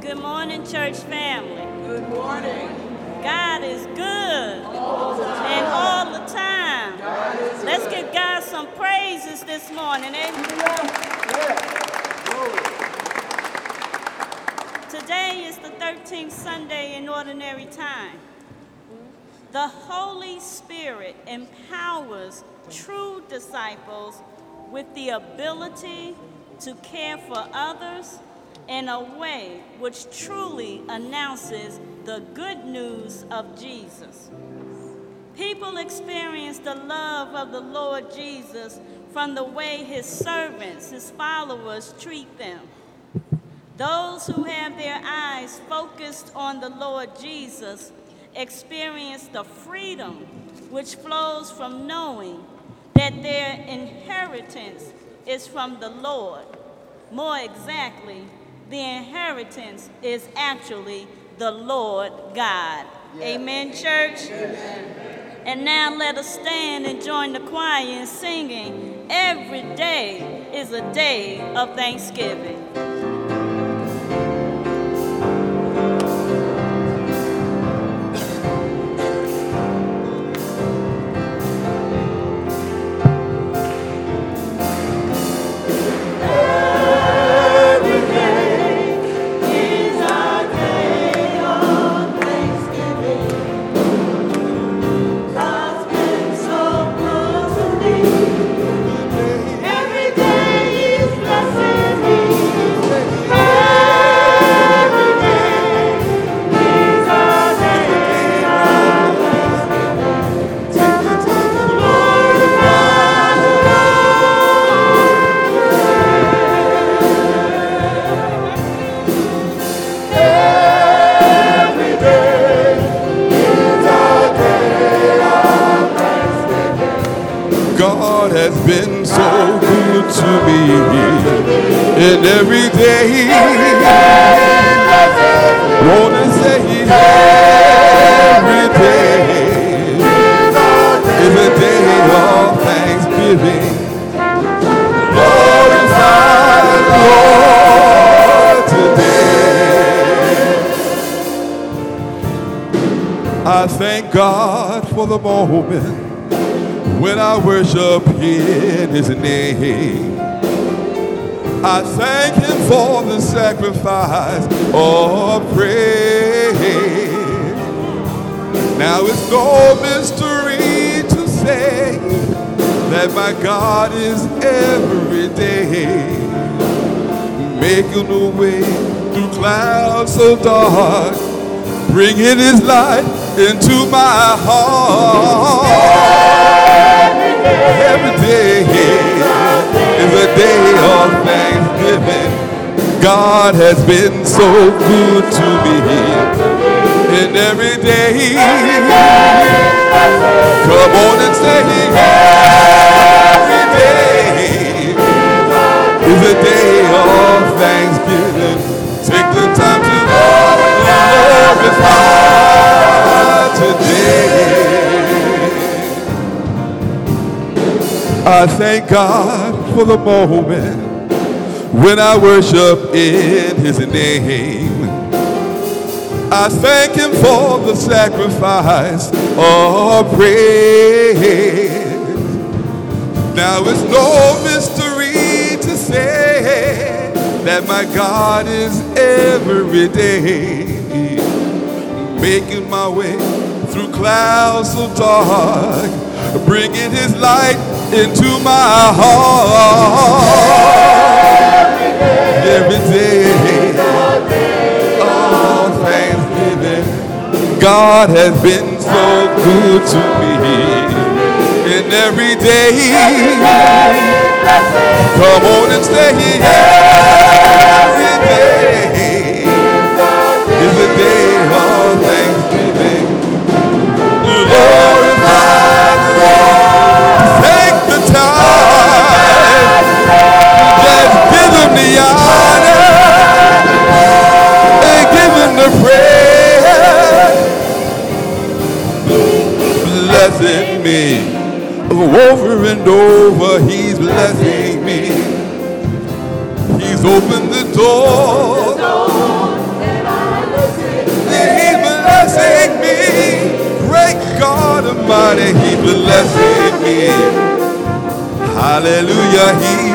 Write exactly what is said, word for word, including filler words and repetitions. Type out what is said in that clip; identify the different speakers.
Speaker 1: Good morning, church family.
Speaker 2: Good morning.
Speaker 1: God is good all and all the time. Let's good. Give God some praises this morning. Amen.
Speaker 2: Yeah.
Speaker 1: Today is the thirteenth Sunday in Ordinary Time. The Holy Spirit empowers true disciples with the ability to care for others in a way which truly announces the good news of Jesus. People experience the love of the Lord Jesus from the way his servants, his followers, treat them. Those who have their eyes focused on the Lord Jesus experience the freedom which flows from knowing that their inheritance is from the Lord. More exactly, the inheritance is actually the Lord God. Yeah. Amen, church? Amen. And now let us stand and join the choir in singing, "Every day is a day of thanksgiving."
Speaker 3: God has been so good to me, and every day, wanna say every day is a day of thanksgiving. Glorify the Lord today. I thank God for the moment when I worship in his name. I thank him for the sacrifice of praise. Now it's no mystery to say that my God is every day making a way through clouds so dark, bringing his light into my heart. Every day is a day of thanksgiving. God has been so good to me, and every day, come on and say, every day is a day of thanksgiving. Take the time to glorify today. I thank God for the moment when I worship in his name. I thank him for the sacrifice of praise. Now it's no mystery to say that my God is every day making my way through clouds so dark, bringing his light into my heart. Every day, oh, thanksgiving. God has been so good to me, and every day, come on and say, every day is a day of thanksgiving. Glorify the Lord. Take the time, just give him the honor and give him the praise. Blessing me over and over, he's blessing me. He's opened the door the healer.